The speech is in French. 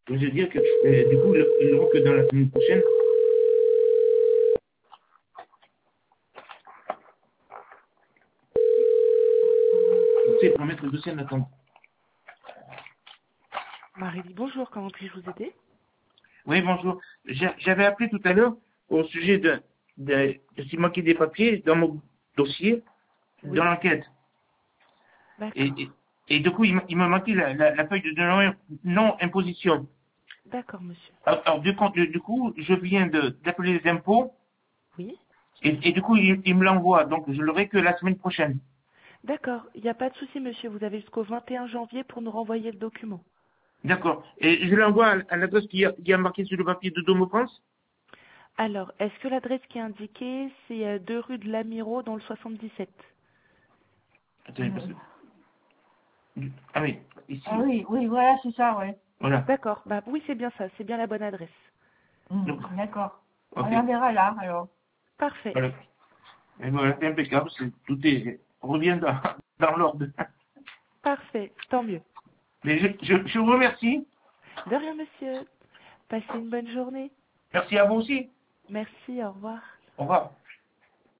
Je veux dire que du coup, ils l'auront que dans la semaine prochaine. Donc, c'est pour mettre le dossier en attente. Marie, bonjour, comment puis-je vous aider? Oui, bonjour. J'avais appelé tout à l'heure au sujet de s'il manquait des papiers dans mon dossier, dans Oui, l'enquête. Et, d'accord. et, et du coup, il me manquait la feuille de non-imposition. D'accord, monsieur. Alors, du coup, je viens d'appeler les impôts Oui, et du coup, il me l'envoie. Donc, je l'aurai que la semaine prochaine. d'accord, il n'y a pas de souci, monsieur. Vous avez jusqu'au 21 janvier pour nous renvoyer le document. D'accord. Et je l'envoie à l'adresse qui a marqué sur le papier de Domo France. Alors, est-ce que l'adresse qui est indiquée, c'est 2 rue de l'Amiro dans le 77? Attendez, ah oui, ici. Ah oui, oui, voilà, c'est ça, ouais. Voilà. D'accord, bah oui, c'est bien ça, c'est bien la bonne adresse. Donc, D'accord. On ok. la verra là, alors. Parfait, Voilà. Et voilà, c'est impeccable. On revient dans l'ordre. parfait, tant mieux. Mais je vous remercie. De rien, monsieur. Passez une bonne journée. Merci à vous aussi. Merci, au revoir. Au revoir.